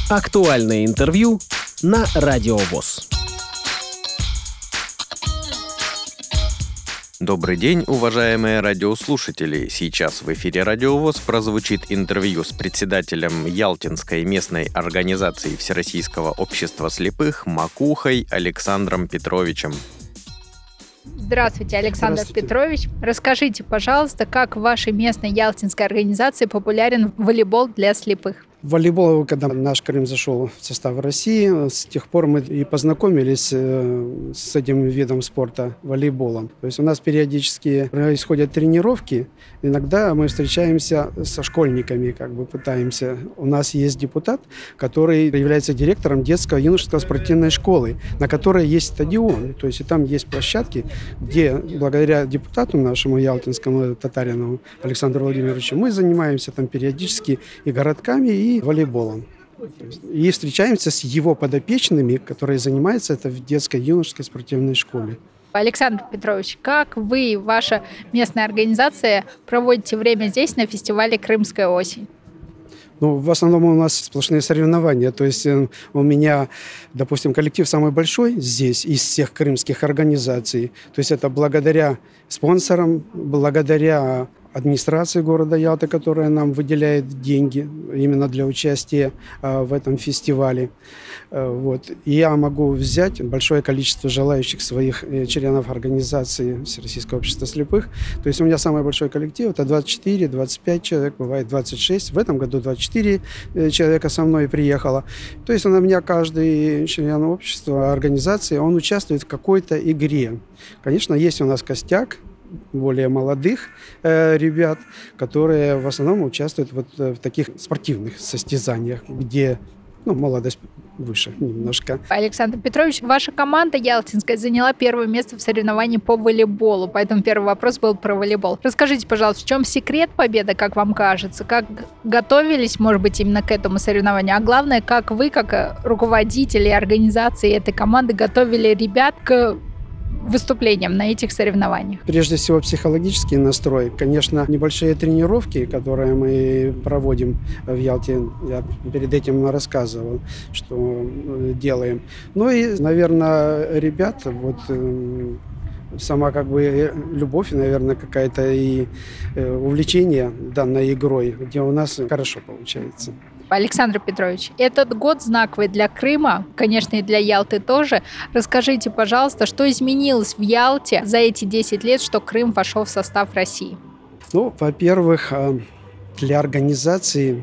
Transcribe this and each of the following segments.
Актуальное интервью на Радио ВОС. Добрый день, уважаемые радиослушатели! Сейчас в эфире Радио ВОС прозвучит интервью с председателем Ялтинской местной организации Всероссийского общества слепых Макухой Александром Петровичем. Здравствуйте, Александр Петрович. Расскажите, пожалуйста, как в вашей местной ялтинской организации популярен волейбол для слепых? Волейбол, когда наш Крым зашел в состав России, с тех пор мы и познакомились с этим видом спорта, волейболом. То есть у нас периодически происходят тренировки. Иногда мы встречаемся со школьниками, пытаемся. У нас есть депутат, который является директором детско-юношеской спортивной школы, на которой есть стадион. То есть и там есть площадки, где благодаря депутату нашему ялтинскому Татаринову Александру Владимировичу мы занимаемся там периодически и городками, и волейболом. И встречаемся с его подопечными, которые занимаются это в детско-юношеской спортивной школе. Александр Петрович, как вы и ваша местная организация проводите время здесь на фестивале «Крымская осень»? В основном у нас сплошные соревнования. То есть у меня, допустим, коллектив самый большой здесь из всех крымских организаций. То есть это благодаря спонсорам, благодаря администрации города Ялты, которая нам выделяет деньги именно для участия в этом фестивале. И я могу взять большое количество желающих своих членов организации Всероссийского общества слепых. То есть у меня самый большой коллектив – это 24-25 человек, бывает 26. В этом году 24 человека со мной приехало. То есть у меня каждый член общества, организации, он участвует в какой-то игре. Конечно, есть у нас костяк более молодых ребят, которые в основном участвуют в таких спортивных состязаниях, где молодость выше немножко. Александр Петрович, ваша команда ялтинская заняла первое место в соревновании по волейболу, поэтому первый вопрос был про волейбол. Расскажите, пожалуйста, в чем секрет победы, как вам кажется? Как готовились, может быть, именно к этому соревнованию? А главное, как вы, как руководители организации этой команды, готовили ребят к выступлениям на этих соревнованиях? Прежде всего, психологический настрой. Конечно, небольшие тренировки, которые мы проводим в Ялте, я перед этим рассказывал, что делаем. И, наверное, ребят, сама любовь, наверное, какая-то и увлечение данной игрой, где у нас хорошо получается. Александр Петрович, этот год знаковый для Крыма, конечно, и для Ялты тоже. Расскажите, пожалуйста, что изменилось в Ялте за эти 10 лет, что Крым вошел в состав России? Во-первых, для организации,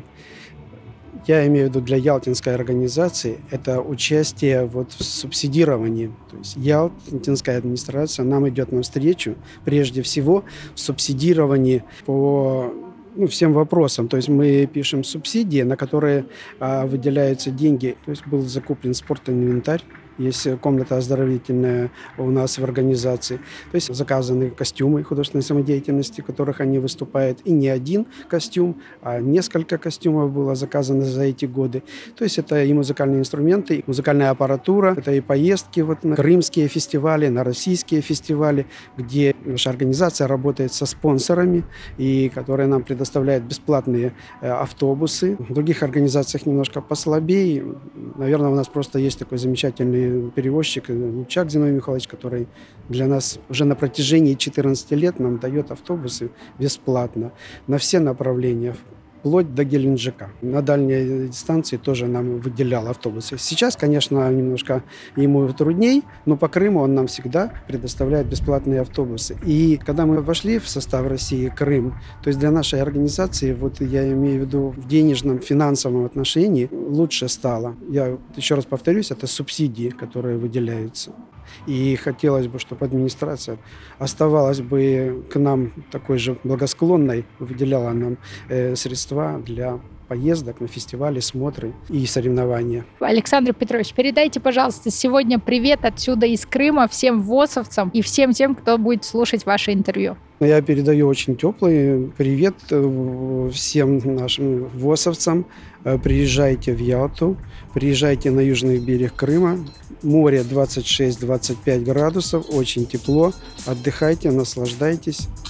я имею в виду для ялтинской организации, это участие в субсидировании. То есть ялтинская администрация нам идет навстречу, прежде всего, в субсидировании по всем вопросам. То есть мы пишем субсидии, на которые выделяются деньги. То есть был закуплен спортинвентарь. Есть комната оздоровительная у нас в организации. То есть заказаны костюмы художественной самодеятельности, в которых они выступают. И не один костюм, а несколько костюмов было заказано за эти годы. То есть это и музыкальные инструменты, и музыкальная аппаратура, это и поездки на крымские фестивали, на российские фестивали, где наша организация работает со спонсорами, и которые нам предоставляют бесплатные автобусы. В других организациях немножко послабее. Наверное, у нас просто есть такой замечательный перевозчик Чак Зиновий Михайлович, который для нас уже на протяжении 14 лет нам дает автобусы бесплатно на все направления, вплоть до Геленджика. На дальней дистанции тоже нам выделял автобусы. Сейчас, конечно, немножко ему трудней, но по Крыму он нам всегда предоставляет бесплатные автобусы. И когда мы вошли в состав России, Крым, то есть для нашей организации, я имею в виду в денежном, финансовом отношении, лучше стало. Я еще раз повторюсь, это субсидии, которые выделяются. И хотелось бы, чтобы администрация оставалась бы к нам такой же благосклонной, выделяла нам средства для поездок на фестивали, смотры и соревнования. Александр Петрович, передайте, пожалуйста, сегодня привет отсюда из Крыма всем ВОСовцам и всем тем, кто будет слушать ваше интервью. Я передаю очень теплый привет всем нашим ВОСовцам. Приезжайте в Ялту, приезжайте на южный берег Крыма. Море 26-25 градусов, очень тепло. Отдыхайте, наслаждайтесь.